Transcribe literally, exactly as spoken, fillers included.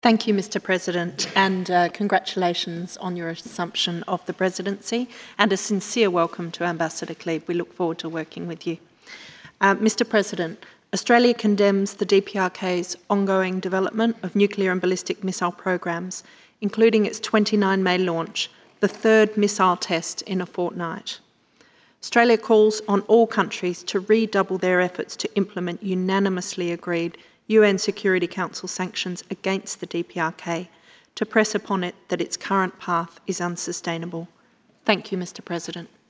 Thank you, Mr President, and uh, congratulations on your assumption of the presidency, and a sincere welcome to Ambassador Tlaib. We look forward to working with you. Uh, Mr President, Australia condemns the D P R K's ongoing development of nuclear and ballistic missile programs, including its twenty-nine May launch, the third missile test in a fortnight. Australia calls on all countries to redouble their efforts to implement unanimously agreed U N Security Council sanctions against the D P R K, to press upon it that its current path is unsustainable. Thank you, Mr President.